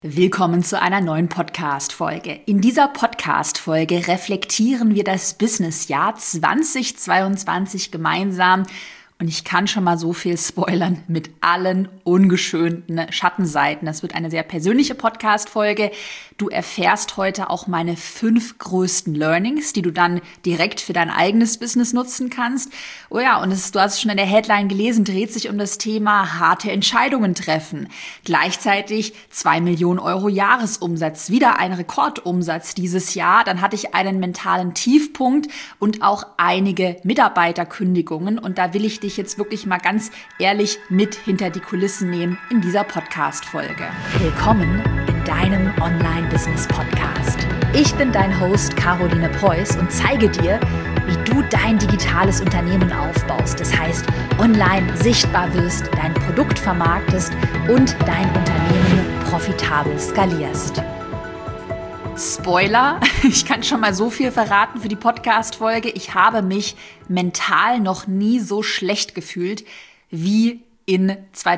Willkommen zu einer neuen Podcast-Folge. In dieser Podcast-Folge reflektieren wir das Businessjahr 2022 gemeinsam. Und ich kann schon mal so viel spoilern mit allen ungeschönten Schattenseiten. Das wird eine sehr persönliche Podcast-Folge. Du erfährst heute auch meine 5 größten Learnings, die du dann direkt für dein eigenes Business nutzen kannst. Oh ja, und du hast es schon in der Headline gelesen, dreht sich um das Thema harte Entscheidungen treffen. Gleichzeitig 2 Millionen Euro Jahresumsatz, wieder ein Rekordumsatz dieses Jahr. Dann hatte ich einen mentalen Tiefpunkt und auch einige Mitarbeiterkündigungen. Und da will ich dich jetzt wirklich mal ganz ehrlich mit hinter die Kulissen nehmen in dieser Podcast-Folge. Willkommen in deinem Online-Business-Podcast. Ich bin dein Host Caroline Preuß und zeige dir, wie du dein digitales Unternehmen aufbaust. Das heißt, online sichtbar wirst, dein Produkt vermarktest und dein Unternehmen profitabel skalierst. Spoiler, ich kann schon mal so viel verraten für die Podcast-Folge. Ich habe mich mental noch nie so schlecht gefühlt wie in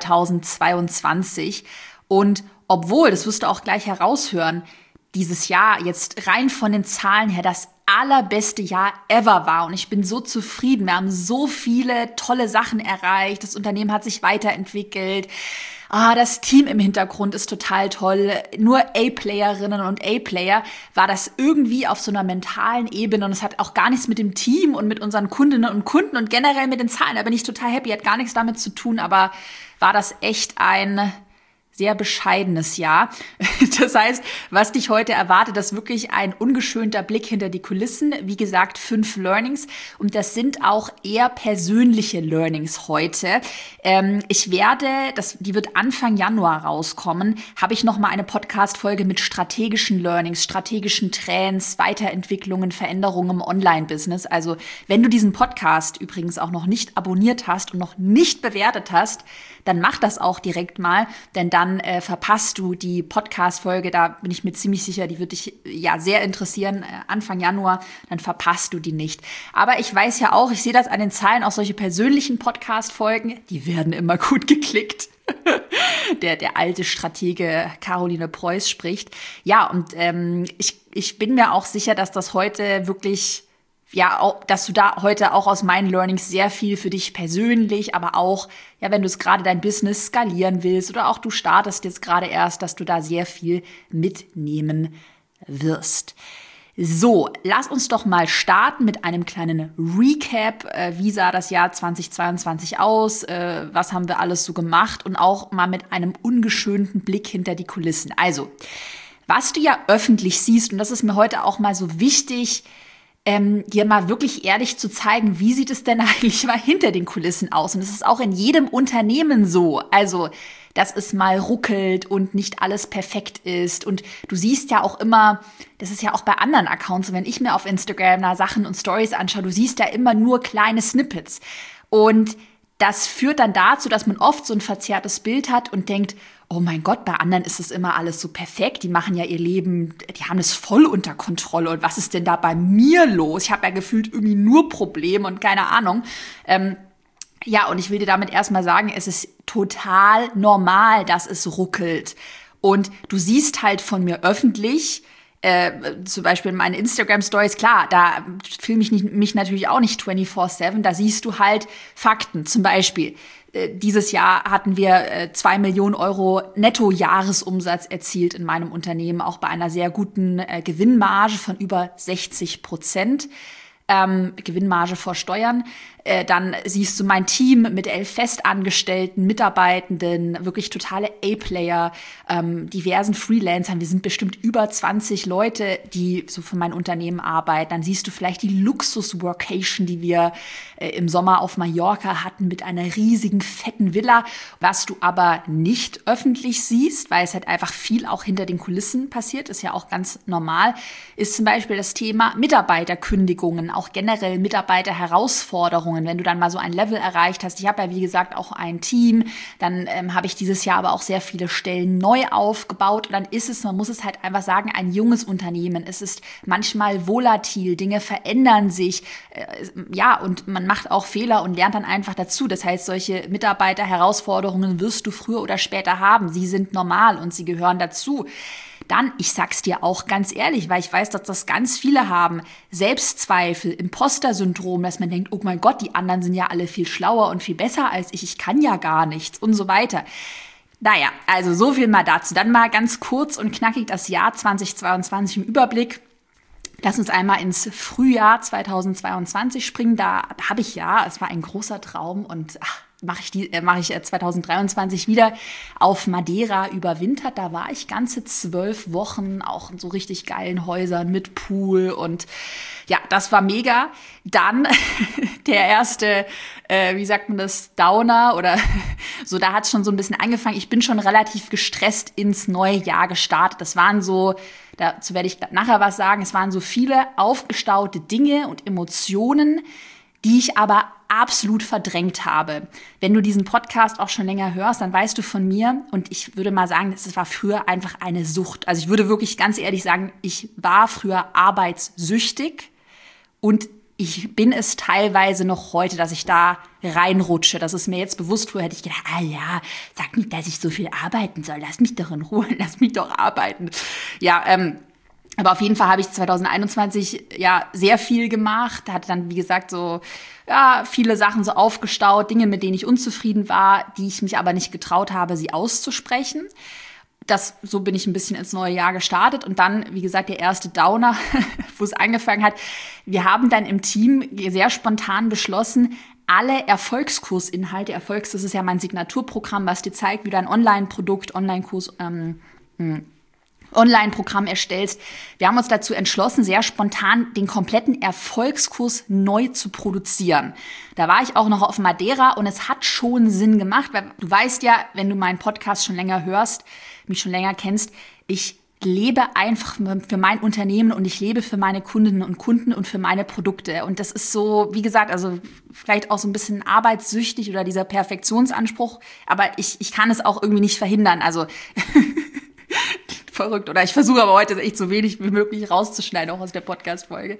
2022. Und obwohl, das wirst du auch gleich heraushören, dieses Jahr jetzt rein von den Zahlen her das allerbeste Jahr ever war. Und ich bin so zufrieden. Wir haben so viele tolle Sachen erreicht. Das Unternehmen hat sich weiterentwickelt. Das Team im Hintergrund ist total toll. Nur A-Playerinnen und A-Player war das irgendwie auf so einer mentalen Ebene. Und es hat auch gar nichts mit dem Team und mit unseren Kundinnen und Kunden und generell mit den Zahlen. Da bin ich total happy. Hat gar nichts damit zu tun, aber war das echt ein sehr bescheidenes Jahr. Das heißt, was dich heute erwartet, ist wirklich ein ungeschönter Blick hinter die Kulissen. Wie gesagt, 5 Learnings und das sind auch eher persönliche Learnings heute. Die wird Anfang Januar rauskommen, habe ich nochmal eine Podcast-Folge mit strategischen Learnings, strategischen Trends, Weiterentwicklungen, Veränderungen im Online-Business. Also wenn du diesen Podcast übrigens auch noch nicht abonniert hast und noch nicht bewertet hast, dann mach das auch direkt mal, denn dann verpasst du die Podcast-Folge, da bin ich mir ziemlich sicher, die wird dich ja sehr interessieren, Anfang Januar, dann verpasst du die nicht. Aber ich weiß ja auch, ich sehe das an den Zahlen, auch solche persönlichen Podcast-Folgen, die werden immer gut geklickt. Der alte Stratege Caroline Preuß spricht. Ja, und ich bin mir auch sicher, dass das heute wirklich dass du da heute auch aus meinen Learnings sehr viel für dich persönlich, aber auch, ja, wenn du es gerade dein Business skalieren willst oder auch du startest jetzt gerade erst, dass du da sehr viel mitnehmen wirst. So, lass uns doch mal starten mit einem kleinen Recap. Wie sah das Jahr 2022 aus? Was haben wir alles so gemacht? Und auch mal mit einem ungeschönten Blick hinter die Kulissen. Also, was du ja öffentlich siehst, und das ist mir heute auch mal so wichtig, dir mal wirklich ehrlich zu zeigen, wie sieht es denn eigentlich mal hinter den Kulissen aus? Und es ist auch in jedem Unternehmen so. Also, dass es mal ruckelt und nicht alles perfekt ist. Und du siehst ja auch immer, das ist ja auch bei anderen Accounts, wenn ich mir auf Instagram da Sachen und Stories anschaue, du siehst ja immer nur kleine Snippets. Und das führt dann dazu, dass man oft so ein verzerrtes Bild hat und denkt, oh mein Gott, bei anderen ist es immer alles so perfekt. Die machen ja ihr Leben, die haben es voll unter Kontrolle. Und was ist denn da bei mir los? Ich habe ja gefühlt irgendwie nur Probleme und keine Ahnung. Und ich will dir damit erstmal sagen, es ist total normal, dass es ruckelt. Und du siehst halt von mir öffentlich, zum Beispiel in meinen Instagram-Stories, klar, da filme ich mich natürlich auch nicht 24/7, da siehst du halt Fakten. Zum Beispiel, dieses Jahr hatten wir 2 Millionen Euro Netto-Jahresumsatz erzielt in meinem Unternehmen, auch bei einer sehr guten Gewinnmarge von über 60%. Gewinnmarge vor Steuern. Dann siehst du mein Team mit 11 festangestellten Mitarbeitenden, wirklich totale A-Player, diversen Freelancern. Wir sind bestimmt über 20 Leute, die so für mein Unternehmen arbeiten. Dann siehst du vielleicht die Luxus-Workation, die wir im Sommer auf Mallorca hatten mit einer riesigen, fetten Villa. Was du aber nicht öffentlich siehst, weil es halt einfach viel auch hinter den Kulissen passiert, ist ja auch ganz normal, ist zum Beispiel das Thema Mitarbeiterkündigungen, auch generell Mitarbeiterherausforderungen. Herausforderungen, wenn du dann mal so ein Level erreicht hast. Ich habe ja, wie gesagt, auch ein Team. Dann habe ich dieses Jahr aber auch sehr viele Stellen neu aufgebaut. Und dann ist es, man muss es halt einfach sagen, ein junges Unternehmen. Es ist manchmal volatil, Dinge verändern sich. Ja, und man macht auch Fehler und lernt dann einfach dazu. Das heißt, solche Mitarbeiterherausforderungen wirst du früher oder später haben. Sie sind normal und sie gehören dazu. Dann, ich sag's dir auch ganz ehrlich, weil ich weiß, dass das ganz viele haben, Selbstzweifel, Imposter-Syndrom, dass man denkt, oh mein Gott, die anderen sind ja alle viel schlauer und viel besser als ich kann ja gar nichts und so weiter. Naja, also so viel mal dazu. Dann mal ganz kurz und knackig das Jahr 2022 im Überblick. Lass uns einmal ins Frühjahr 2022 springen. Da habe ich es war ein großer Traum und mache ich 2023 wieder auf Madeira überwintert. Da war ich ganze 12 Wochen, auch in so richtig geilen Häusern mit Pool und ja, das war mega. Dann der erste, wie sagt man das, Downer oder so, da hat es schon so ein bisschen angefangen. Ich bin schon relativ gestresst ins neue Jahr gestartet. Das waren so, dazu werde ich nachher was sagen, es waren so viele aufgestaute Dinge und Emotionen, die ich aber absolut verdrängt habe. Wenn du diesen Podcast auch schon länger hörst, dann weißt du von mir, und ich würde mal sagen, es war früher einfach eine Sucht. Also ich würde wirklich ganz ehrlich sagen, ich war früher arbeitssüchtig und ich bin es teilweise noch heute, dass ich da reinrutsche. Das ist mir jetzt bewusst. Früher hätte ich gedacht, sag nicht, dass ich so viel arbeiten soll. Lass mich doch in Ruhe, lass mich doch arbeiten. Ja, aber auf jeden Fall habe ich 2021 sehr viel gemacht, hatte dann, wie gesagt, so viele Sachen so aufgestaut, Dinge, mit denen ich unzufrieden war, die ich mich aber nicht getraut habe, sie auszusprechen. So bin ich ein bisschen ins neue Jahr gestartet und dann, wie gesagt, der erste Downer, wo es angefangen hat. Wir haben dann im Team sehr spontan beschlossen, alle Erfolgskursinhalte, das ist ja mein Signaturprogramm, was dir zeigt, wie du ein Online-Produkt, Online-Kurs, Online-Programm erstellst. Wir haben uns dazu entschlossen, sehr spontan den kompletten Erfolgskurs neu zu produzieren. Da war ich auch noch auf Madeira und es hat schon Sinn gemacht, weil du weißt ja, wenn du meinen Podcast schon länger hörst, mich schon länger kennst, ich lebe einfach für mein Unternehmen und ich lebe für meine Kundinnen und Kunden und für meine Produkte. Und das ist so, wie gesagt, also vielleicht auch so ein bisschen arbeitssüchtig oder dieser Perfektionsanspruch, aber ich kann es auch irgendwie nicht verhindern. Also verrückt. Oder ich versuche aber heute echt so wenig wie möglich rauszuschneiden, auch aus der Podcast-Folge.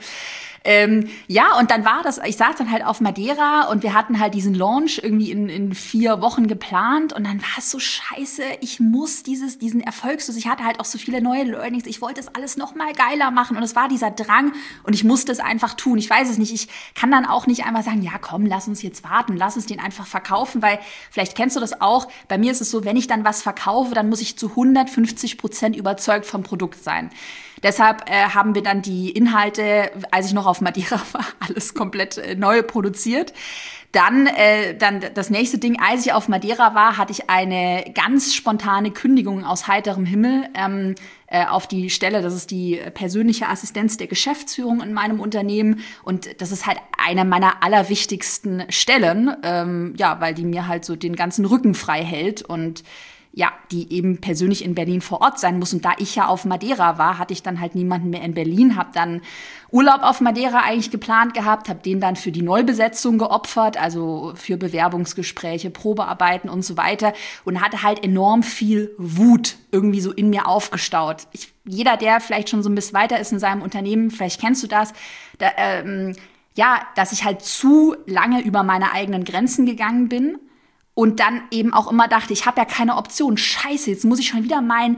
Und dann war das, ich saß dann halt auf Madeira und wir hatten halt diesen Launch irgendwie in 4 Wochen geplant und dann war es so scheiße, ich muss diesen Erfolgslos, ich hatte halt auch so viele neue Learnings, ich wollte das alles noch mal geiler machen und es war dieser Drang und ich musste es einfach tun. Ich weiß es nicht, ich kann dann auch nicht einfach sagen, ja komm, lass uns jetzt warten, lass uns den einfach verkaufen, weil vielleicht kennst du das auch, bei mir ist es so, wenn ich dann was verkaufe, dann muss ich zu 150% überzeugt vom Produkt sein. Deshalb haben wir dann die Inhalte, als ich noch auf Madeira war, alles komplett neu produziert. Dann das nächste Ding, als ich auf Madeira war, hatte ich eine ganz spontane Kündigung aus heiterem Himmel auf die Stelle. Das ist die persönliche Assistenz der Geschäftsführung in meinem Unternehmen. Und das ist halt eine meiner allerwichtigsten Stellen, weil die mir halt so den ganzen Rücken frei hält und die eben persönlich in Berlin vor Ort sein muss. Und da ich ja auf Madeira war, hatte ich dann halt niemanden mehr in Berlin, habe dann Urlaub auf Madeira eigentlich geplant gehabt, habe den dann für die Neubesetzung geopfert, also für Bewerbungsgespräche, Probearbeiten und so weiter und hatte halt enorm viel Wut irgendwie so in mir aufgestaut. Jeder, der vielleicht schon so ein bisschen weiter ist in seinem Unternehmen, vielleicht kennst du das, dass ich halt zu lange über meine eigenen Grenzen gegangen bin. Und dann eben auch immer dachte, ich habe ja keine Option. Scheiße, jetzt muss ich schon wieder meinen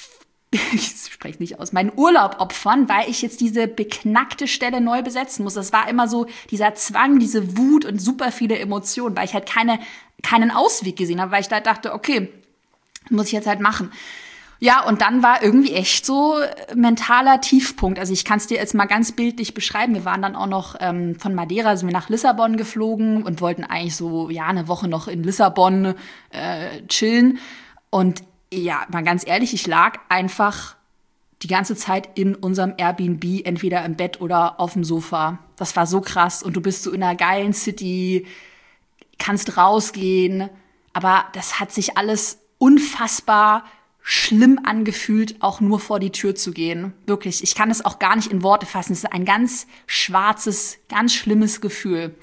Urlaub opfern, weil ich jetzt diese beknackte Stelle neu besetzen muss. Das war immer so dieser Zwang, diese Wut und super viele Emotionen, weil ich halt keinen Ausweg gesehen habe, weil ich da dachte, okay, muss ich jetzt halt machen. Ja, und dann war irgendwie echt so mentaler Tiefpunkt. Also ich kann es dir jetzt mal ganz bildlich beschreiben. Wir waren dann auch noch von Madeira, sind wir nach Lissabon geflogen und wollten eigentlich so, eine Woche noch in Lissabon chillen. Und mal ganz ehrlich, ich lag einfach die ganze Zeit in unserem Airbnb, entweder im Bett oder auf dem Sofa. Das war so krass. Und du bist so in einer geilen City, kannst rausgehen. Aber das hat sich alles unfassbar schlimm angefühlt, auch nur vor die Tür zu gehen. Wirklich, ich kann es auch gar nicht in Worte fassen. Es ist ein ganz schwarzes, ganz schlimmes Gefühl.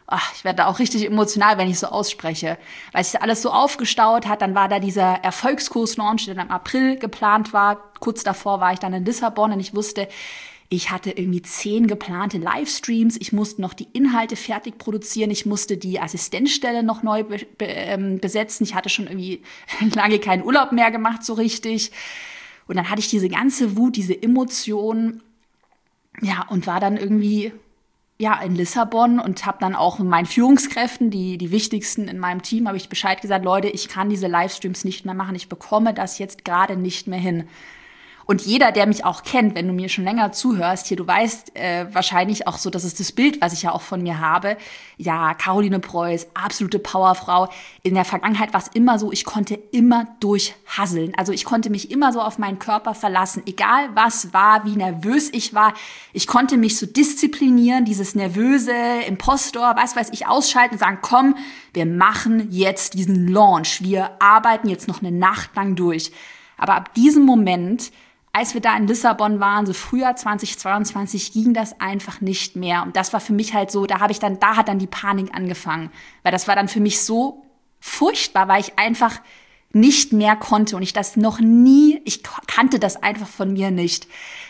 Ich werde da auch richtig emotional, wenn ich so ausspreche, weil sich alles so aufgestaut hat. Dann war da dieser Erfolgskurs-Launch, der dann im April geplant war. Kurz davor war ich dann in Lissabon und ich wusste, ich hatte irgendwie 10 geplante Livestreams. Ich musste noch die Inhalte fertig produzieren. Ich musste die Assistenzstelle noch neu besetzen. Ich hatte schon irgendwie lange keinen Urlaub mehr gemacht so richtig. Und dann hatte ich diese ganze Wut, diese Emotionen. Ja, und war dann irgendwie in Lissabon und habe dann auch meinen Führungskräften, die wichtigsten in meinem Team, habe ich Bescheid gesagt, Leute, ich kann diese Livestreams nicht mehr machen, ich bekomme das jetzt gerade nicht mehr hin. Und jeder, der mich auch kennt, wenn du mir schon länger zuhörst, hier, du weißt wahrscheinlich auch so, das ist das Bild, was ich ja auch von mir habe. Ja, Caroline Preuß, absolute Powerfrau. In der Vergangenheit war es immer so, ich konnte immer durchhasseln. Also ich konnte mich immer so auf meinen Körper verlassen, egal was war, wie nervös ich war. Ich konnte mich so disziplinieren, dieses nervöse Impostor, was weiß ich, ausschalten und sagen, komm, wir machen jetzt diesen Launch. Wir arbeiten jetzt noch eine Nacht lang durch. Aber ab diesem Moment, als wir da in Lissabon waren, so Frühjahr 2022, ging das einfach nicht mehr. Und das war für mich halt so, da hat dann die Panik angefangen. Weil das war dann für mich so furchtbar, weil ich einfach nicht mehr konnte und ich kannte das einfach von mir nicht.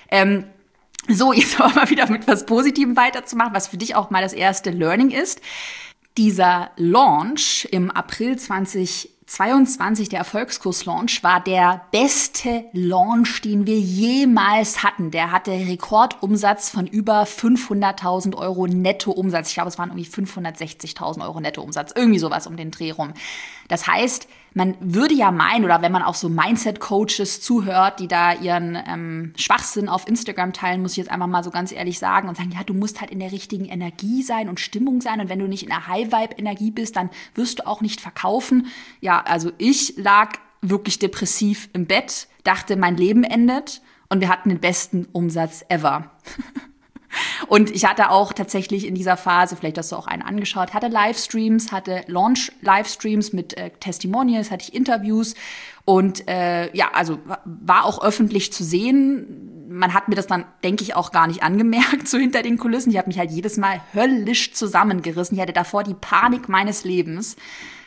So, jetzt aber mal wieder mit was Positivem weiterzumachen, was für dich auch mal das erste Learning ist. Dieser Launch im April 2022, der Erfolgskurs-Launch, war der beste Launch, den wir jemals hatten. Der hatte Rekordumsatz von über 500.000 Euro Nettoumsatz. Ich glaube, es waren irgendwie 560.000 Euro Nettoumsatz. Irgendwie sowas um den Dreh rum. Das heißt, man würde ja meinen, oder wenn man auch so Mindset-Coaches zuhört, die da ihren Schwachsinn auf Instagram teilen, muss ich jetzt einfach mal so ganz ehrlich sagen und sagen, ja, du musst halt in der richtigen Energie sein und Stimmung sein und wenn du nicht in der High-Vibe-Energie bist, dann wirst du auch nicht verkaufen. Ja, also ich lag wirklich depressiv im Bett, dachte, mein Leben endet und wir hatten den besten Umsatz ever. Und ich hatte auch tatsächlich in dieser Phase, vielleicht hast du auch einen angeschaut, hatte Livestreams, hatte Launch-Livestreams mit Testimonials, hatte ich Interviews und also war auch öffentlich zu sehen. Man hat mir das dann, denke ich, auch gar nicht angemerkt, so hinter den Kulissen. Ich habe mich halt jedes Mal höllisch zusammengerissen. Ich hatte davor die Panik meines Lebens.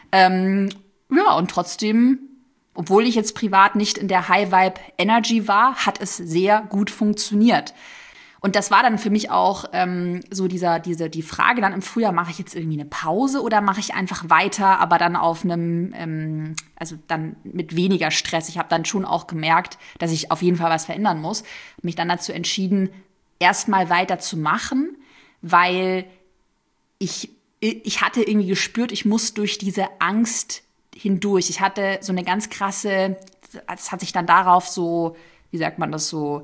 Und trotzdem, obwohl ich jetzt privat nicht in der High-Vibe-Energy war, hat es sehr gut funktioniert. Und das war dann für mich auch so die Frage dann im Frühjahr, mache ich jetzt irgendwie eine Pause oder mache ich einfach weiter, aber dann auf einem, also dann mit weniger Stress. Ich habe dann schon auch gemerkt, dass ich auf jeden Fall was verändern muss. Mich dann dazu entschieden, erstmal weiterzumachen, weil ich hatte irgendwie gespürt, ich muss durch diese Angst hindurch. Ich hatte so eine ganz krasse, das hat sich dann darauf so, wie sagt man das so,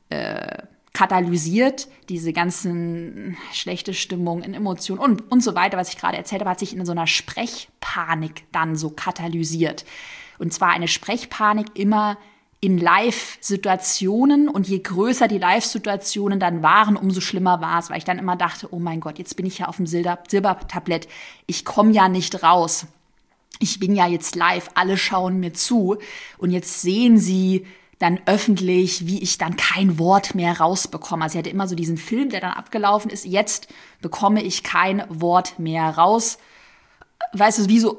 katalysiert, diese ganzen schlechte Stimmung in Emotionen und so weiter, was ich gerade erzählt habe, hat sich in so einer Sprechpanik dann so katalysiert. Und zwar eine Sprechpanik immer in Live-Situationen und je größer die Live-Situationen dann waren, umso schlimmer war es, weil ich dann immer dachte, oh mein Gott, jetzt bin ich ja auf dem Silbertablett, ich komme ja nicht raus. Ich bin ja jetzt live, alle schauen mir zu und jetzt sehen sie dann öffentlich, wie ich dann kein Wort mehr rausbekomme. Also ich hatte immer so diesen Film, der dann abgelaufen ist. Jetzt bekomme ich kein Wort mehr raus. Weißt du, wie so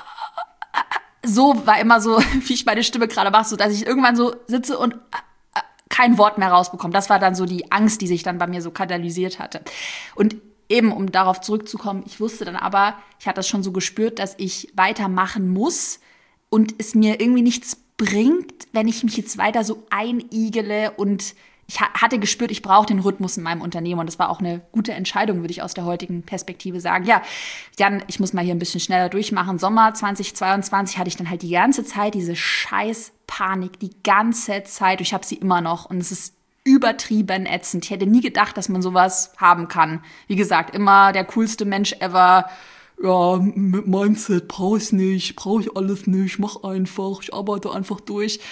war immer so, wie ich meine Stimme gerade mache, so dass ich irgendwann so sitze und kein Wort mehr rausbekomme. Das war dann so die Angst, die sich dann bei mir so katalysiert hatte. Und eben, um darauf zurückzukommen, ich wusste dann aber, ich hatte das schon so gespürt, dass ich weitermachen muss und es mir irgendwie nichts bringt, wenn ich mich jetzt weiter so einigele und ich hatte gespürt, ich brauche den Rhythmus in meinem Unternehmen und das war auch eine gute Entscheidung, würde ich aus der heutigen Perspektive sagen. Ja, Jan, ich muss mal hier ein bisschen schneller durchmachen. Sommer 2022 hatte ich dann halt die ganze Zeit diese scheiß Panik, die ganze Zeit. Ich habe sie immer noch und es ist übertrieben ätzend. Ich hätte nie gedacht, dass man sowas haben kann. Wie gesagt, immer der coolste Mensch ever. Ja, mit Mindset brauche ich alles nicht, mach einfach, ich arbeite einfach durch.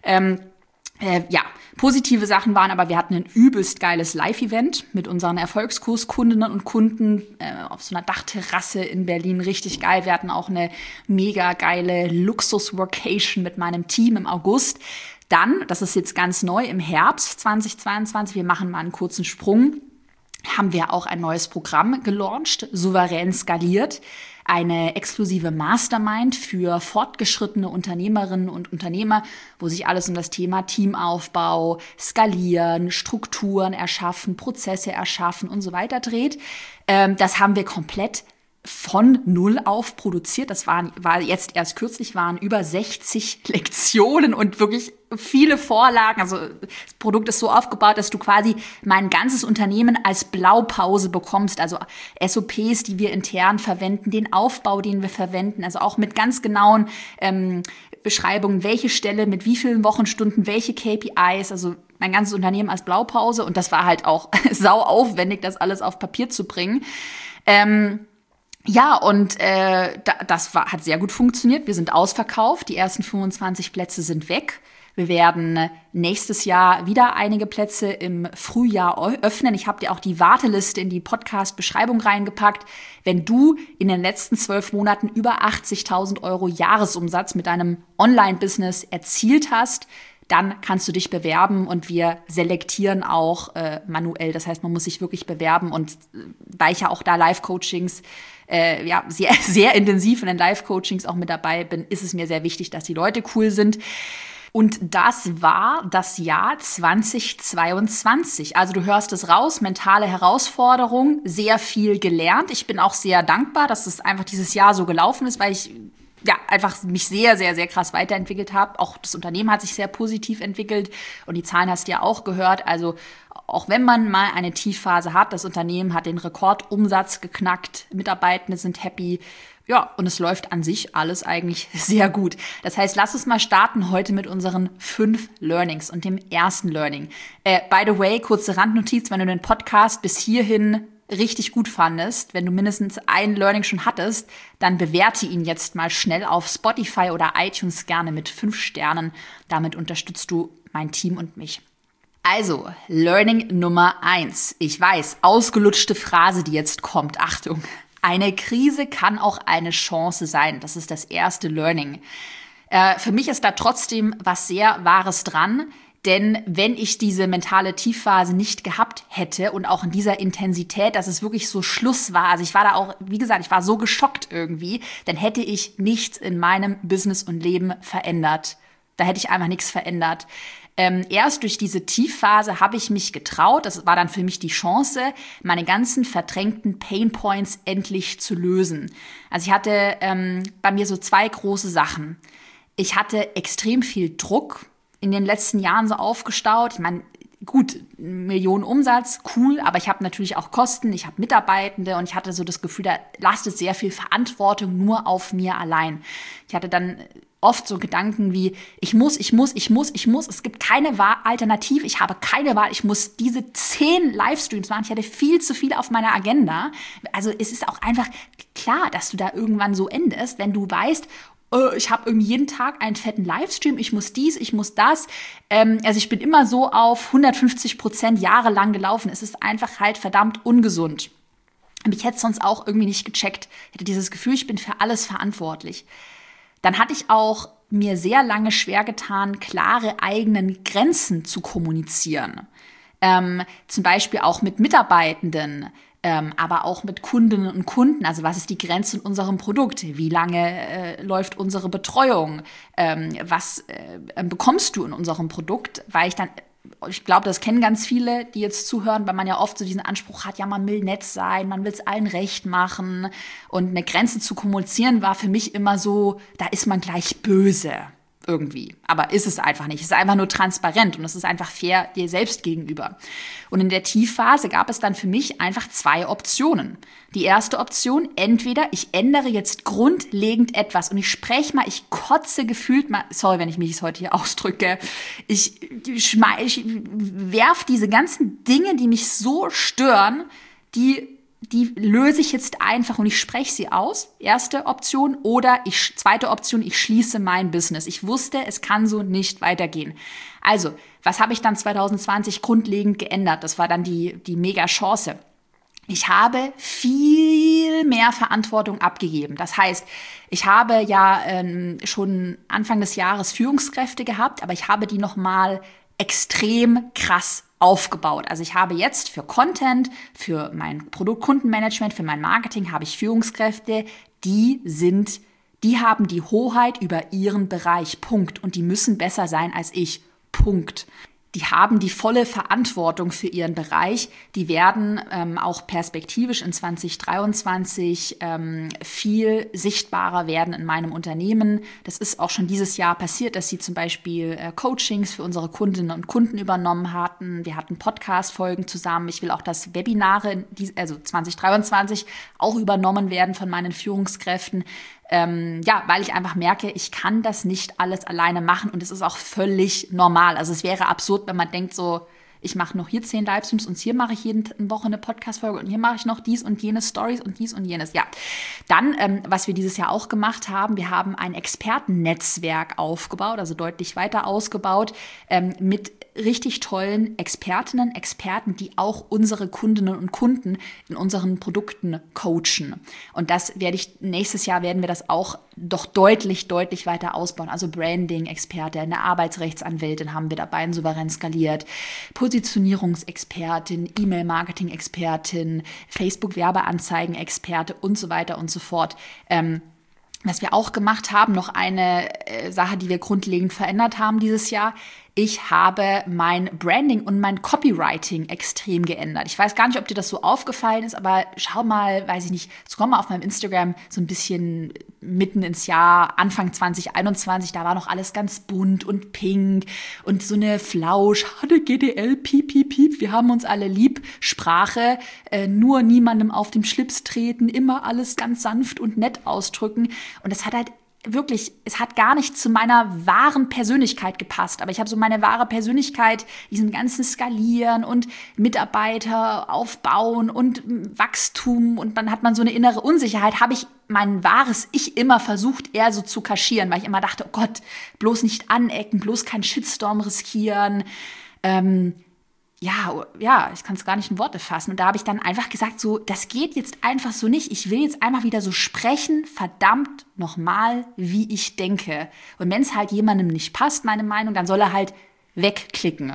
Positive Sachen waren aber, wir hatten ein übelst geiles Live-Event mit unseren Erfolgskurskundinnen und Kunden auf so einer Dachterrasse in Berlin, richtig geil. Wir hatten auch eine mega geile Luxus-Workation mit meinem Team im August. Dann, das ist jetzt ganz neu, im Herbst 2022, wir machen mal einen kurzen Sprung, haben wir auch ein neues Programm gelauncht, Souverän skaliert. Eine exklusive Mastermind für fortgeschrittene Unternehmerinnen und Unternehmer, wo sich alles um das Thema Teamaufbau, Skalieren, Strukturen erschaffen, Prozesse erschaffen und so weiter dreht. Das haben wir komplett von null auf produziert. Das war jetzt erst kürzlich, waren über 60 Lektionen und wirklich viele Vorlagen. Also das Produkt ist so aufgebaut, dass du quasi mein ganzes Unternehmen als Blaupause bekommst. Also SOPs, die wir intern verwenden, den Aufbau, den wir verwenden. Also auch mit ganz genauen Beschreibungen, welche Stelle, mit wie vielen Wochenstunden, welche KPIs. Also mein ganzes Unternehmen als Blaupause. Und das war halt auch sau aufwendig, das alles auf Papier zu bringen. Ja, und hat sehr gut funktioniert. Wir sind ausverkauft. Die ersten 25 Plätze sind weg. Wir werden nächstes Jahr wieder einige Plätze im Frühjahr öffnen. Ich habe dir auch die Warteliste in die Podcast-Beschreibung reingepackt. Wenn du in den letzten 12 Monaten über 80.000 € Jahresumsatz mit deinem Online-Business erzielt hast, dann kannst du dich bewerben und wir selektieren auch manuell. Das heißt, man muss sich wirklich bewerben und weil ich ja auch da Live-Coachings sehr, sehr intensiv in den Live-Coachings auch mit dabei bin, ist es mir sehr wichtig, dass die Leute cool sind. Und das war das Jahr 2022. Also du hörst es raus, mentale Herausforderung, sehr viel gelernt. Ich bin auch sehr dankbar, dass es einfach dieses Jahr so gelaufen ist, weil ich einfach mich sehr, sehr, sehr krass weiterentwickelt habe. Auch das Unternehmen hat sich sehr positiv entwickelt und die Zahlen hast du ja auch gehört. Also auch wenn man mal eine Tiefphase hat, das Unternehmen hat den Rekordumsatz geknackt, Mitarbeitende sind happy. Ja, und es läuft an sich alles eigentlich sehr gut. Das heißt, lass uns mal starten heute mit unseren 5 Learnings und dem ersten Learning. By the way, kurze Randnotiz, wenn du den Podcast bis hierhin richtig gut fandest, wenn du mindestens ein Learning schon hattest, dann bewerte ihn jetzt mal schnell auf Spotify oder iTunes gerne mit 5 Sternen. Damit unterstützt du mein Team und mich. Also, Learning Nummer 1. Ich weiß, ausgelutschte Phrase, die jetzt kommt. Achtung. Eine Krise kann auch eine Chance sein. Das ist das erste Learning. Für mich ist da trotzdem was sehr Wahres dran. Denn wenn ich diese mentale Tiefphase nicht gehabt hätte und auch in dieser Intensität, dass es wirklich so Schluss war, also ich war da auch, wie gesagt, ich war so geschockt irgendwie, dann hätte ich nichts in meinem Business und Leben verändert. Da hätte ich einfach nichts verändert. Erst durch diese Tiefphase habe ich mich getraut, das war dann für mich die Chance, meine ganzen verdrängten Painpoints endlich zu lösen. Also ich hatte bei mir so 2 große Sachen. Ich hatte extrem viel Druck in den letzten Jahren so aufgestaut. Ich meine, gut, Millionen Umsatz, cool, aber ich habe natürlich auch Kosten, ich habe Mitarbeitende und ich hatte so das Gefühl, da lastet sehr viel Verantwortung nur auf mir allein. Ich hatte dann oft so Gedanken wie, ich muss, es gibt keine Alternative, ich habe keine Wahl, ich muss diese 10 Livestreams machen, ich hatte viel zu viel auf meiner Agenda. Also es ist auch einfach klar, dass du da irgendwann so endest, wenn du weißt, ich habe irgendwie jeden Tag einen fetten Livestream, ich muss dies, ich muss das. Also ich bin immer so auf 150% jahrelang gelaufen. Es ist einfach halt verdammt ungesund. Und ich hätte es sonst auch irgendwie nicht gecheckt. Ich hatte dieses Gefühl, ich bin für alles verantwortlich. Dann hatte ich auch mir sehr lange schwer getan, klare eigenen Grenzen zu kommunizieren. Zum Beispiel auch mit Mitarbeitenden. Aber auch mit Kundinnen und Kunden. Also was ist die Grenze in unserem Produkt? Wie lange läuft unsere Betreuung? Was bekommst du in unserem Produkt? Weil ich glaube, das kennen ganz viele, die jetzt zuhören, weil man ja oft so diesen Anspruch hat, ja, man will nett sein, man will es allen recht machen. Und eine Grenze zu kommunizieren war für mich immer so, da ist man gleich böse. Irgendwie. Aber ist es einfach nicht. Es ist einfach nur transparent und es ist einfach fair dir selbst gegenüber. Und in der Tiefphase gab es dann für mich einfach 2 Optionen. Die erste Option, entweder ich ändere jetzt grundlegend etwas und ich kotze gefühlt mal, sorry, wenn ich mich heute hier ausdrücke, ich werf diese ganzen Dinge, die mich so stören, die löse ich jetzt einfach und ich spreche sie aus. Erste Option. Oder zweite Option, ich schließe mein Business. Ich wusste, es kann so nicht weitergehen. Also, was habe ich dann 2020 grundlegend geändert? Das war dann die mega Chance. Ich habe viel mehr Verantwortung abgegeben. Das heißt, ich habe ja schon Anfang des Jahres Führungskräfte gehabt, aber ich habe die nochmal extrem krass aufgebaut. Also ich habe jetzt für Content, für mein Produktkundenmanagement, für mein Marketing habe ich Führungskräfte, die haben die Hoheit über ihren Bereich. Punkt. Und die müssen besser sein als ich. Punkt. Die haben die volle Verantwortung für ihren Bereich. Die werden auch perspektivisch in 2023 viel sichtbarer werden in meinem Unternehmen. Das ist auch schon dieses Jahr passiert, dass sie zum Beispiel Coachings für unsere Kundinnen und Kunden übernommen hatten. Wir hatten Podcast-Folgen zusammen. Ich will auch, dass Webinare, also 2023, auch übernommen werden von meinen Führungskräften. Weil ich einfach merke, ich kann das nicht alles alleine machen und es ist auch völlig normal. Also es wäre absurd, wenn man denkt so, ich mache noch hier 10 Livestreams und hier mache ich jede Woche eine Podcast-Folge und hier mache ich noch dies und jenes Stories und dies und jenes. Ja, dann, was wir dieses Jahr auch gemacht haben, wir haben ein Expertennetzwerk aufgebaut, also deutlich weiter ausgebaut, mit richtig tollen Expertinnen, Experten, die auch unsere Kundinnen und Kunden in unseren Produkten coachen. Und nächstes Jahr werden wir das auch doch deutlich weiter ausbauen. Also Branding-Experte, eine Arbeitsrechtsanwältin haben wir dabei, ein Souverän skaliert, Positionierungsexpertin, E-Mail-Marketing-Expertin, Facebook-Werbeanzeigen-Experte und so weiter und so fort. Was wir auch gemacht haben, noch eine Sache, die wir grundlegend verändert haben dieses Jahr. Ich habe mein Branding und mein Copywriting extrem geändert. Ich weiß gar nicht, ob dir das so aufgefallen ist, aber schau mal, weiß ich nicht, scroll mal auf meinem Instagram so ein bisschen mitten ins Jahr, Anfang 2021, da war noch alles ganz bunt und pink und so eine Flausch, GDL, piep, piep, piep, wir haben uns alle lieb, Sprache, nur niemandem auf den Schlips treten, immer alles ganz sanft und nett ausdrücken. Und das hat halt wirklich, es hat gar nicht zu meiner wahren Persönlichkeit gepasst. Aber ich habe so meine wahre Persönlichkeit, diesen ganzen Skalieren und Mitarbeiter aufbauen und Wachstum und dann hat man so eine innere Unsicherheit, habe ich mein wahres Ich immer versucht, eher so zu kaschieren, weil ich immer dachte, oh Gott, bloß nicht anecken, bloß keinen Shitstorm riskieren. Ich kann es gar nicht in Worte fassen. Und da habe ich dann einfach gesagt, so, das geht jetzt einfach so nicht. Ich will jetzt einfach wieder so sprechen, verdammt nochmal, wie ich denke. Und wenn es halt jemandem nicht passt, meine Meinung, dann soll er halt wegklicken.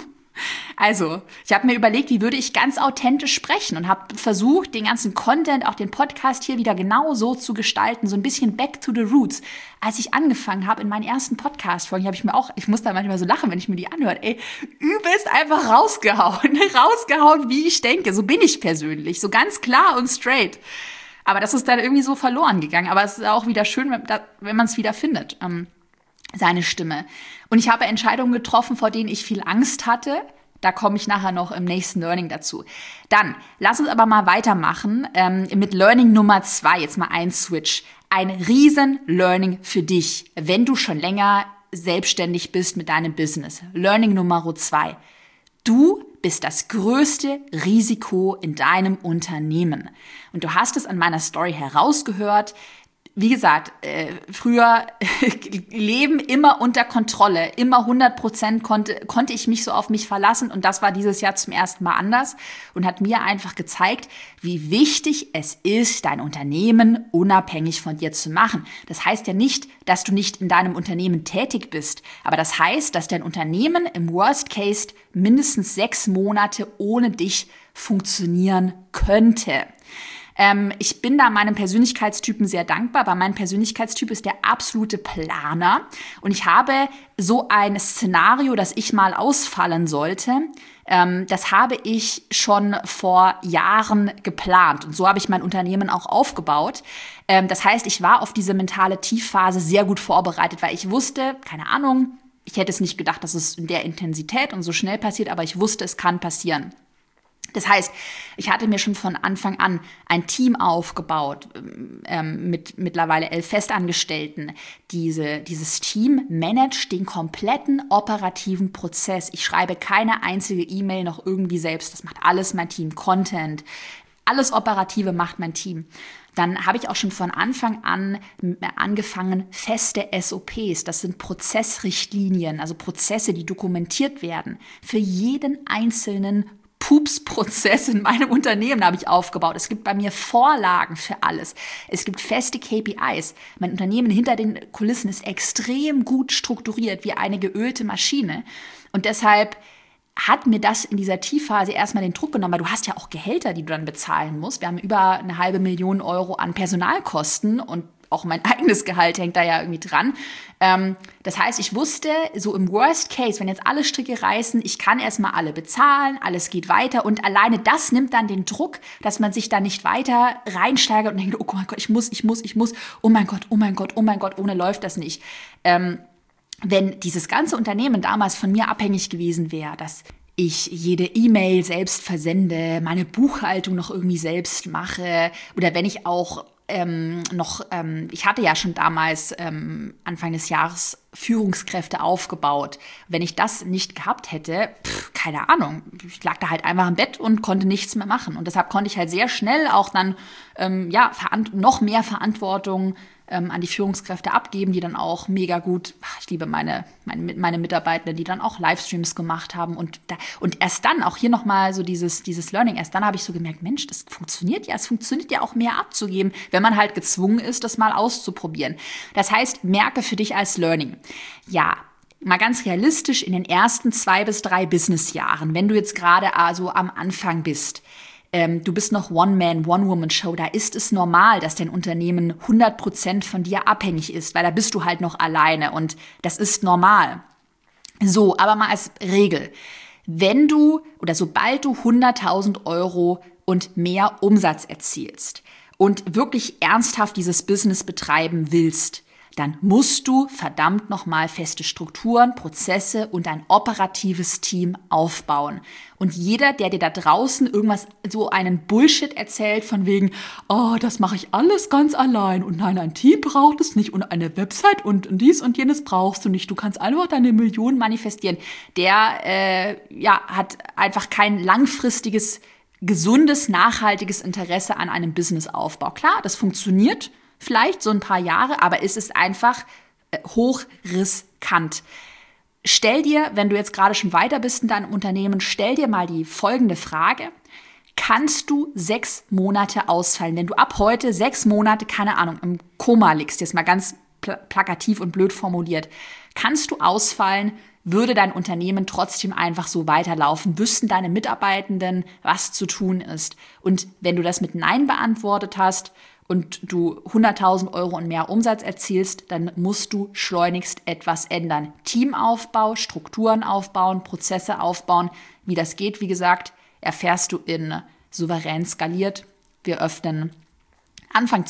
Also, ich habe mir überlegt, wie würde ich ganz authentisch sprechen und habe versucht, den ganzen Content, auch den Podcast hier wieder genau so zu gestalten, so ein bisschen back to the roots. Als ich angefangen habe in meinen ersten Podcast-Folgen, ich muss da manchmal so lachen, wenn ich mir die anhöre, übelst einfach rausgehauen, wie ich denke. So bin ich persönlich, so ganz klar und straight. Aber das ist dann irgendwie so verloren gegangen. Aber es ist auch wieder schön, wenn man es wieder findet. Seine Stimme. Und ich habe Entscheidungen getroffen, vor denen ich viel Angst hatte. Da komme ich nachher noch im nächsten Learning dazu. Dann, lass uns aber mal weitermachen mit Learning Nummer 2. Jetzt mal ein Switch. Ein riesen Learning für dich, wenn du schon länger selbstständig bist mit deinem Business. Learning Nummer 2. Du bist das größte Risiko in deinem Unternehmen. Und du hast es an meiner Story herausgehört. Wie gesagt, früher Leben immer unter Kontrolle, immer 100% konnte ich mich so auf mich verlassen und das war dieses Jahr zum ersten Mal anders und hat mir einfach gezeigt, wie wichtig es ist, dein Unternehmen unabhängig von dir zu machen. Das heißt ja nicht, dass du nicht in deinem Unternehmen tätig bist, aber das heißt, dass dein Unternehmen im Worst Case mindestens 6 Monate ohne dich funktionieren könnte. Ich bin da meinem Persönlichkeitstypen sehr dankbar, weil mein Persönlichkeitstyp ist der absolute Planer. Und ich habe so ein Szenario, dass ich mal ausfallen sollte. Das habe ich schon vor Jahren geplant. Und so habe ich mein Unternehmen auch aufgebaut. Das heißt, ich war auf diese mentale Tiefphase sehr gut vorbereitet, weil ich wusste, keine Ahnung, ich hätte es nicht gedacht, dass es in der Intensität und so schnell passiert, aber ich wusste, es kann passieren. Das heißt, ich hatte mir schon von Anfang an ein Team aufgebaut mit mittlerweile 11 Festangestellten. Dieses Team managt den kompletten operativen Prozess. Ich schreibe keine einzige E-Mail noch irgendwie selbst. Das macht alles mein Team. Content, alles Operative macht mein Team. Dann habe ich auch schon von Anfang an angefangen, feste SOPs, das sind Prozessrichtlinien, also Prozesse, die dokumentiert werden, für jeden einzelnen Pupsprozess in meinem Unternehmen habe ich aufgebaut. Es gibt bei mir Vorlagen für alles. Es gibt feste KPIs. Mein Unternehmen hinter den Kulissen ist extrem gut strukturiert, wie eine geölte Maschine. Und deshalb hat mir das in dieser Tiefphase erstmal den Druck genommen, weil du hast ja auch Gehälter, die du dann bezahlen musst. Wir haben über 500.000 Euro an Personalkosten und auch mein eigenes Gehalt hängt da ja irgendwie dran. Das heißt, ich wusste, so im Worst Case, wenn jetzt alle Stricke reißen, ich kann erstmal alle bezahlen, alles geht weiter und alleine das nimmt dann den Druck, dass man sich da nicht weiter reinsteigert und denkt, oh mein Gott, ich muss, oh mein Gott, ohne läuft das nicht. Wenn dieses ganze Unternehmen damals von mir abhängig gewesen wäre, dass ich jede E-Mail selbst versende, meine Buchhaltung noch irgendwie selbst mache oder wenn ich auch ich hatte ja schon damals Anfang des Jahres Führungskräfte aufgebaut. Wenn ich das nicht gehabt hätte, keine Ahnung, ich lag da halt einfach im Bett und konnte nichts mehr machen. Und deshalb konnte ich halt sehr schnell auch dann noch mehr Verantwortung an die Führungskräfte abgeben, die dann auch mega gut, ich liebe meine Mitarbeiter, die dann auch Livestreams gemacht haben und erst dann, auch hier nochmal so dieses Learning, erst dann habe ich so gemerkt, Mensch, es funktioniert ja auch mehr abzugeben, wenn man halt gezwungen ist, das mal auszuprobieren. Das heißt, merke für dich als Learning, ja, mal ganz realistisch in den ersten 2 bis 3 Businessjahren, wenn du jetzt gerade also am Anfang bist, du bist noch One-Man, One-Woman-Show, da ist es normal, dass dein Unternehmen 100% von dir abhängig ist, weil da bist du halt noch alleine und das ist normal. So, aber mal als Regel, wenn du oder sobald du 100.000 Euro und mehr Umsatz erzielst und wirklich ernsthaft dieses Business betreiben willst, dann musst du verdammt nochmal feste Strukturen, Prozesse und ein operatives Team aufbauen. Und jeder, der dir da draußen irgendwas, so einen Bullshit erzählt von wegen, oh, das mache ich alles ganz allein und nein, ein Team braucht es nicht und eine Website und dies und jenes brauchst du nicht, du kannst einfach deine Millionen manifestieren, der hat einfach kein langfristiges, gesundes, nachhaltiges Interesse an einem Businessaufbau. Klar, das funktioniert vielleicht so ein paar Jahre, aber es ist einfach hochriskant. Stell dir, wenn du jetzt gerade schon weiter bist in deinem Unternehmen, stell dir mal die folgende Frage. Kannst du 6 Monate ausfallen? Wenn du ab heute 6 Monate, keine Ahnung, im Koma liegst, jetzt mal ganz plakativ und blöd formuliert, kannst du ausfallen, würde dein Unternehmen trotzdem einfach so weiterlaufen? Wüssten deine Mitarbeitenden, was zu tun ist? Und wenn du das mit Nein beantwortet hast, und du 100.000 Euro und mehr Umsatz erzielst, dann musst du schleunigst etwas ändern. Teamaufbau, Strukturen aufbauen, Prozesse aufbauen. Wie das geht, wie gesagt, erfährst du in Souverän skaliert. Wir öffnen Anfang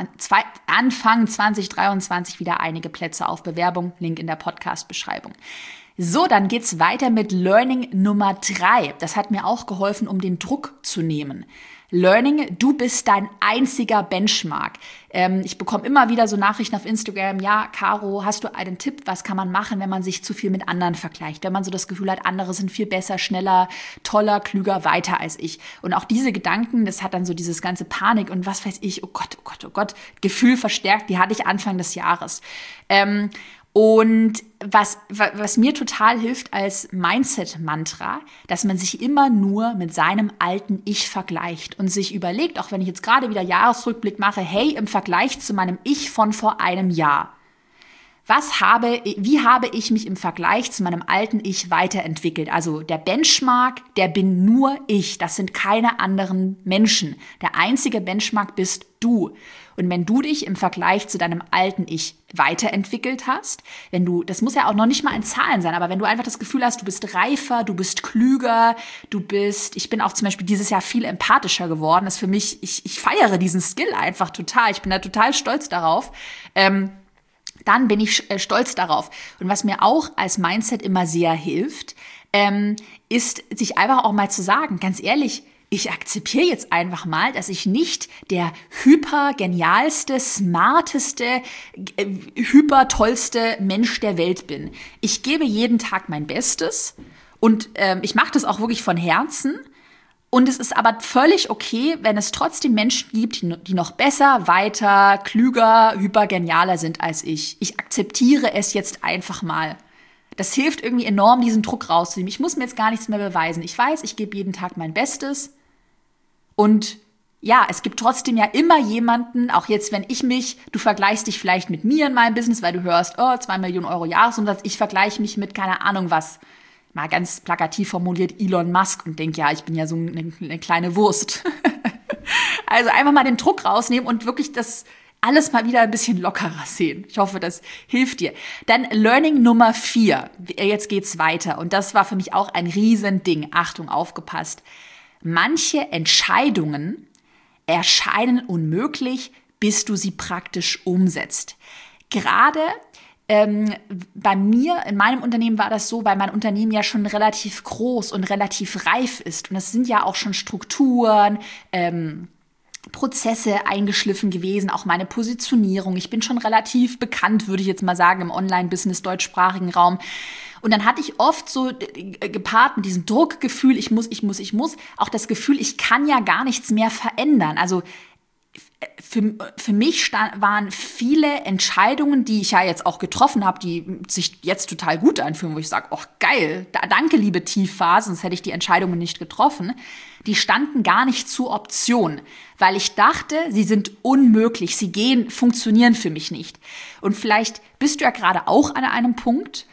2023 wieder einige Plätze auf Bewerbung. Link in der Podcast-Beschreibung. So, dann geht's weiter mit Learning Nummer 3. Das hat mir auch geholfen, um den Druck zu nehmen. Learning, du bist dein einziger Benchmark. Ich bekomme immer wieder so Nachrichten auf Instagram, ja, Caro, hast du einen Tipp, was kann man machen, wenn man sich zu viel mit anderen vergleicht? Wenn man so das Gefühl hat, andere sind viel besser, schneller, toller, klüger, weiter als ich. Und auch diese Gedanken, das hat dann so dieses ganze Panik und was weiß ich, oh Gott, Gefühl verstärkt, die hatte ich Anfang des Jahres. Und was mir total hilft als Mindset-Mantra, dass man sich immer nur mit seinem alten Ich vergleicht und sich überlegt, auch wenn ich jetzt gerade wieder Jahresrückblick mache, hey, im Vergleich zu meinem Ich von vor einem Jahr, wie habe ich mich im Vergleich zu meinem alten Ich weiterentwickelt? Also der Benchmark, der bin nur ich, das sind keine anderen Menschen. Der einzige Benchmark bist du. Und wenn du dich im Vergleich zu deinem alten Ich weiterentwickelt hast, das muss ja auch noch nicht mal in Zahlen sein, aber wenn du einfach das Gefühl hast, du bist reifer, du bist klüger, ich bin auch zum Beispiel dieses Jahr viel empathischer geworden, das ist für mich, ich feiere diesen Skill einfach total, ich bin da total stolz darauf, dann bin ich stolz darauf. Und was mir auch als Mindset immer sehr hilft, ist, sich einfach auch mal zu sagen, ganz ehrlich, ich akzeptiere jetzt einfach mal, dass ich nicht der hypergenialste, smarteste, hypertollste Mensch der Welt bin. Ich gebe jeden Tag mein Bestes und ich mache das auch wirklich von Herzen. Und es ist aber völlig okay, wenn es trotzdem Menschen gibt, die noch besser, weiter, klüger, hypergenialer sind als ich. Ich akzeptiere es jetzt einfach mal. Das hilft irgendwie enorm, diesen Druck rauszunehmen. Ich muss mir jetzt gar nichts mehr beweisen. Ich weiß, ich gebe jeden Tag mein Bestes. Und ja, es gibt trotzdem ja immer jemanden, auch jetzt, wenn du vergleichst dich vielleicht mit mir in meinem Business, weil du hörst, 2 Millionen Euro Jahresumsatz, ich vergleiche mich mit keine Ahnung was, mal ganz plakativ formuliert, Elon Musk und denke, ja, ich bin ja so eine kleine Wurst. Also einfach mal den Druck rausnehmen und wirklich das alles mal wieder ein bisschen lockerer sehen. Ich hoffe, das hilft dir. Dann Learning Nummer 4. Jetzt geht's weiter. Und das war für mich auch ein Riesending. Achtung, aufgepasst. Manche Entscheidungen erscheinen unmöglich, bis du sie praktisch umsetzt. Gerade bei mir, in meinem Unternehmen war das so, weil mein Unternehmen ja schon relativ groß und relativ reif ist. Und es sind ja auch schon Strukturen, Prozesse eingeschliffen gewesen, auch meine Positionierung. Ich bin schon relativ bekannt, würde ich jetzt mal sagen, im Online-Business deutschsprachigen Raum. Und dann hatte ich oft so gepaart mit diesem Druckgefühl, ich muss, auch das Gefühl, ich kann ja gar nichts mehr verändern. Also für mich waren viele Entscheidungen, die ich ja jetzt auch getroffen habe, die sich jetzt total gut anfühlen, wo ich sage, oh geil, danke liebe Tiefphase, sonst hätte ich die Entscheidungen nicht getroffen. Die standen gar nicht zur Option, weil ich dachte, sie sind unmöglich, funktionieren für mich nicht. Und vielleicht bist du ja gerade auch an einem Punkt,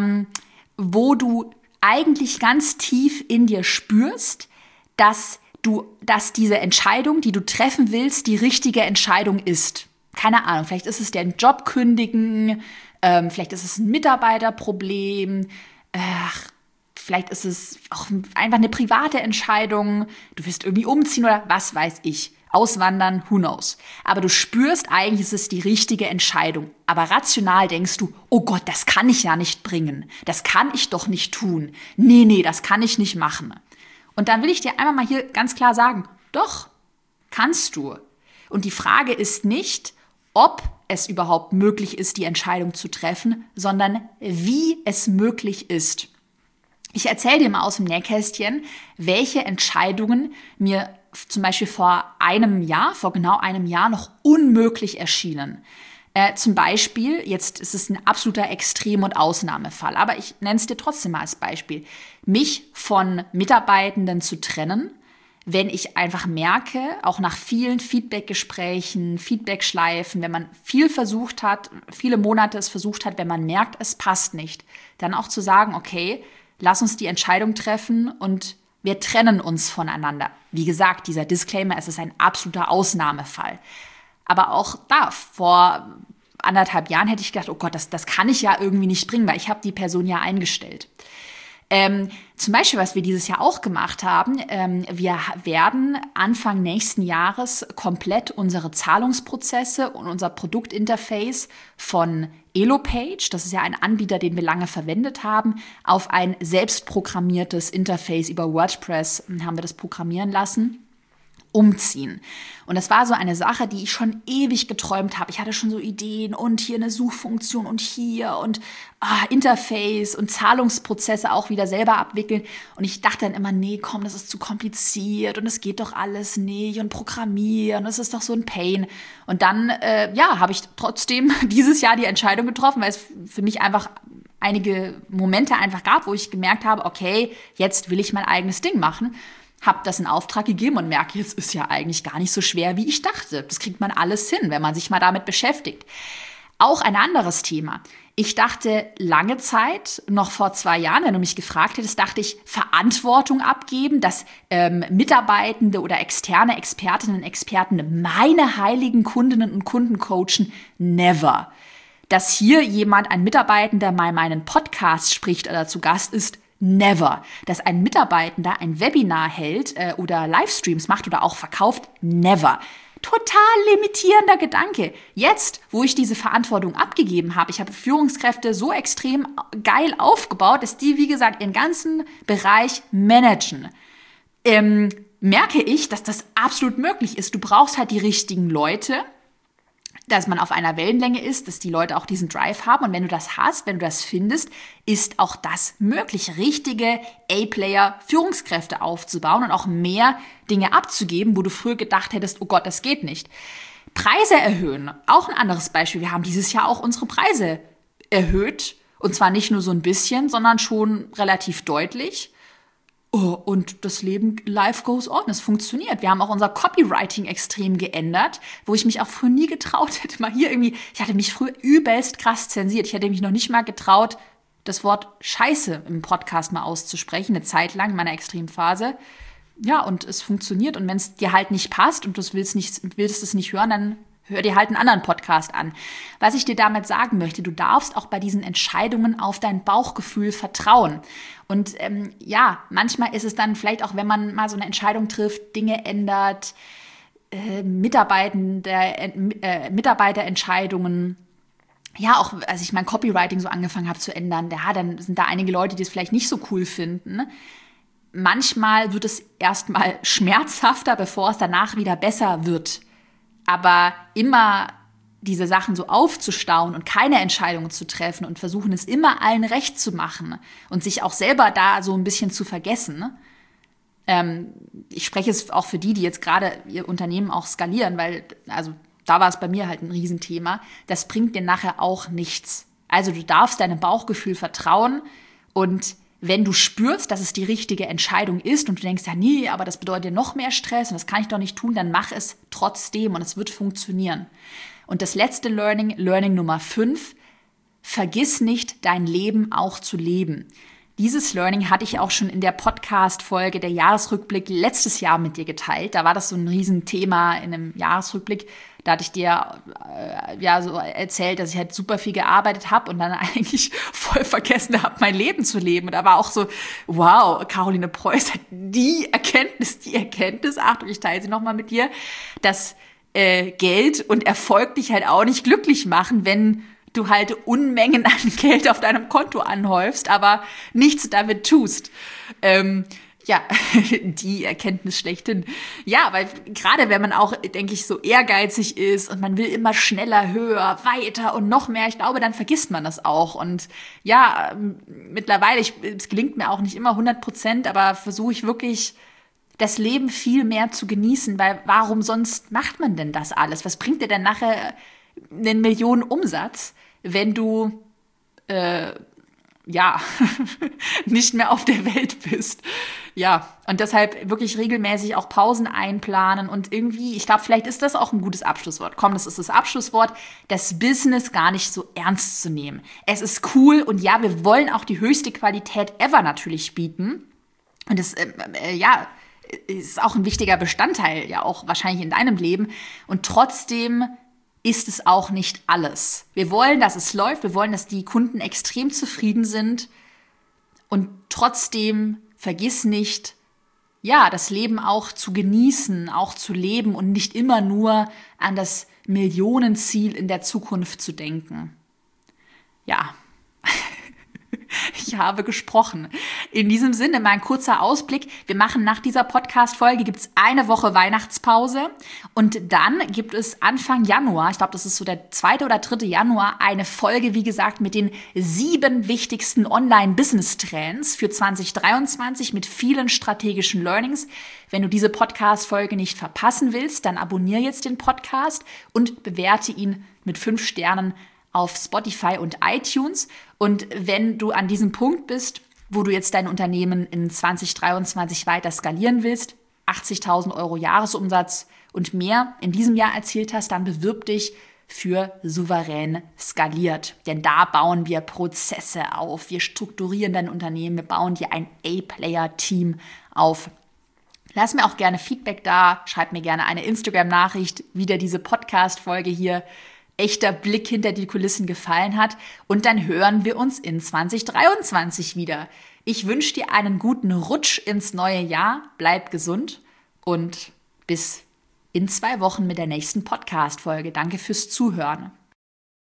wo du eigentlich ganz tief in dir spürst, dass diese Entscheidung, die du treffen willst, die richtige Entscheidung ist. Keine Ahnung, vielleicht ist es den Job kündigen, vielleicht ist es ein Mitarbeiterproblem, vielleicht ist es auch einfach eine private Entscheidung, du willst irgendwie umziehen oder was weiß ich. Auswandern, who knows. Aber du spürst, eigentlich ist es die richtige Entscheidung. Aber rational denkst du, oh Gott, das kann ich ja nicht bringen. Das kann ich doch nicht tun. Nee, das kann ich nicht machen. Und dann will ich dir einmal mal hier ganz klar sagen, doch, kannst du. Und die Frage ist nicht, ob es überhaupt möglich ist, die Entscheidung zu treffen, sondern wie es möglich ist. Ich erzähle dir mal aus dem Nähkästchen, welche Entscheidungen mir zum Beispiel vor genau einem Jahr noch unmöglich erschienen. Zum Beispiel, jetzt ist es ein absoluter Extrem- und Ausnahmefall, aber ich nenne es dir trotzdem mal als Beispiel, mich von Mitarbeitenden zu trennen, wenn ich einfach merke, auch nach vielen Feedbackgesprächen, Feedbackschleifen, wenn man viel versucht hat, viele Monate es versucht hat, wenn man merkt, es passt nicht, dann auch zu sagen, okay, lass uns die Entscheidung treffen und wir trennen uns voneinander. Wie gesagt, dieser Disclaimer, es ist ein absoluter Ausnahmefall. Aber auch da, vor 1,5 Jahren hätte ich gedacht, oh Gott, das kann ich ja irgendwie nicht bringen, weil ich habe die Person ja eingestellt. Zum Beispiel, was wir dieses Jahr auch gemacht haben, wir werden Anfang nächsten Jahres komplett unsere Zahlungsprozesse und unser Produktinterface von Elopage, das ist ja ein Anbieter, den wir lange verwendet haben, auf ein selbstprogrammiertes Interface über WordPress haben wir das programmieren lassen, umziehen. Und das war so eine Sache, die ich schon ewig geträumt habe. Ich hatte schon so Ideen und hier eine Suchfunktion und hier und Interface und Zahlungsprozesse auch wieder selber abwickeln. Und ich dachte dann immer, nee, komm, das ist zu kompliziert und es geht doch alles nicht und programmieren, das ist doch so ein Pain. Und dann, habe ich trotzdem dieses Jahr die Entscheidung getroffen, weil es für mich einfach einige Momente einfach gab, wo ich gemerkt habe, okay, jetzt will ich mein eigenes Ding machen. Habe das in Auftrag gegeben und merke, jetzt ist ja eigentlich gar nicht so schwer, wie ich dachte. Das kriegt man alles hin, wenn man sich mal damit beschäftigt. Auch ein anderes Thema. Ich dachte lange Zeit, noch vor 2 Jahren, wenn du mich gefragt hättest, dachte ich, Verantwortung abgeben, dass Mitarbeitende oder externe Expertinnen und Experten meine heiligen Kundinnen und Kunden coachen, never. Dass hier ein Mitarbeitender mal meinen Podcast spricht oder zu Gast ist, never. Dass ein Mitarbeitender ein Webinar hält oder Livestreams macht oder auch verkauft, never. Total limitierender Gedanke. Jetzt, wo ich diese Verantwortung abgegeben habe, ich habe Führungskräfte so extrem geil aufgebaut, dass die, wie gesagt, ihren ganzen Bereich managen, merke ich, dass das absolut möglich ist. Du brauchst halt die richtigen Leute, dass man auf einer Wellenlänge ist, dass die Leute auch diesen Drive haben. Und wenn du das hast, wenn du das findest, ist auch das möglich, richtige A-Player-Führungskräfte aufzubauen und auch mehr Dinge abzugeben, wo du früher gedacht hättest, oh Gott, das geht nicht. Preise erhöhen, auch ein anderes Beispiel. Wir haben dieses Jahr auch unsere Preise erhöht. Und zwar nicht nur so ein bisschen, sondern schon relativ deutlich. Oh, und das Leben, life goes on, es funktioniert. Wir haben auch unser Copywriting extrem geändert, wo ich mich auch früher nie getraut hätte. Ich hatte mich früher übelst krass zensiert. Ich hätte mich noch nicht mal getraut, das Wort Scheiße im Podcast mal auszusprechen, eine Zeit lang in meiner Extremphase. Ja, und es funktioniert. Und wenn es dir halt nicht passt und du willst es nicht hören, dann hör dir halt einen anderen Podcast an. Was ich dir damit sagen möchte, du darfst auch bei diesen Entscheidungen auf dein Bauchgefühl vertrauen. Und manchmal ist es dann vielleicht auch, wenn man mal so eine Entscheidung trifft, Dinge ändert, Mitarbeiterentscheidungen, ja, auch als ich mein Copywriting so angefangen habe zu ändern, dann sind da einige Leute, die es vielleicht nicht so cool finden. Manchmal wird es erstmal schmerzhafter, bevor es danach wieder besser wird. Aber immer diese Sachen so aufzustauen und keine Entscheidungen zu treffen und versuchen, es immer allen recht zu machen und sich auch selber da so ein bisschen zu vergessen. Ich spreche es auch für die jetzt gerade ihr Unternehmen auch skalieren, weil, also da war es bei mir halt ein Riesenthema. Das bringt dir nachher auch nichts. Also du darfst deinem Bauchgefühl vertrauen und wenn du spürst, dass es die richtige Entscheidung ist und du denkst, ja nee, aber das bedeutet ja noch mehr Stress und das kann ich doch nicht tun, dann mach es trotzdem und es wird funktionieren. Und das letzte Learning Nummer 5, vergiss nicht, dein Leben auch zu leben. Dieses Learning hatte ich auch schon in der Podcast-Folge der Jahresrückblick letztes Jahr mit dir geteilt. Da war das so ein Riesenthema in einem Jahresrückblick. Da hatte ich dir so erzählt, dass ich halt super viel gearbeitet habe und dann eigentlich voll vergessen habe, mein Leben zu leben. Und da war auch so, wow, Caroline Preuß hat die Erkenntnis, Achtung, ich teile sie nochmal mit dir, dass Geld und Erfolg dich halt auch nicht glücklich machen, wenn du halt Unmengen an Geld auf deinem Konto anhäufst, aber nichts damit tust. Die Erkenntnis schlechthin. Ja, weil gerade wenn man auch, denke ich, so ehrgeizig ist und man will immer schneller, höher, weiter und noch mehr, ich glaube, dann vergisst man das auch. Und ja, mittlerweile, es gelingt mir auch nicht immer 100%, aber versuche ich wirklich, das Leben viel mehr zu genießen, weil warum sonst macht man denn das alles? Was bringt dir denn nachher einen Millionen Umsatz, wenn du nicht mehr auf der Welt bist. Ja, und deshalb wirklich regelmäßig auch Pausen einplanen und irgendwie, ich glaube, vielleicht ist das auch ein gutes Abschlusswort. Komm, das ist das Abschlusswort, das Business gar nicht so ernst zu nehmen. Es ist cool und ja, wir wollen auch die höchste Qualität ever natürlich bieten. Und das, ist auch ein wichtiger Bestandteil, ja auch wahrscheinlich in deinem Leben. Und trotzdem ist es auch nicht alles. Wir wollen, dass es läuft, wir wollen, dass die Kunden extrem zufrieden sind und trotzdem vergiss nicht, ja, das Leben auch zu genießen, auch zu leben und nicht immer nur an das Millionenziel in der Zukunft zu denken. Ja. Ich habe gesprochen. In diesem Sinne mal ein kurzer Ausblick. Wir machen nach dieser Podcast-Folge, gibt es eine Woche Weihnachtspause und dann gibt es Anfang Januar, ich glaube, das ist so der 2. oder 3. Januar, eine Folge, wie gesagt, mit den 7 wichtigsten Online-Business-Trends für 2023 mit vielen strategischen Learnings. Wenn du diese Podcast-Folge nicht verpassen willst, dann abonniere jetzt den Podcast und bewerte ihn mit 5 Sternen auf Spotify und iTunes. Und wenn du an diesem Punkt bist, wo du jetzt dein Unternehmen in 2023 weiter skalieren willst, 80.000 € Jahresumsatz und mehr in diesem Jahr erzielt hast, dann bewirb dich für Souverän skaliert. Denn da bauen wir Prozesse auf, wir strukturieren dein Unternehmen, wir bauen dir ein A-Player-Team auf. Lass mir auch gerne Feedback da, schreib mir gerne eine Instagram-Nachricht, wie dir diese Podcast-Folge hier echter Blick hinter die Kulissen gefallen hat. Und dann hören wir uns in 2023 wieder. Ich wünsche dir einen guten Rutsch ins neue Jahr. Bleib gesund und bis in 2 Wochen mit der nächsten Podcast-Folge. Danke fürs Zuhören.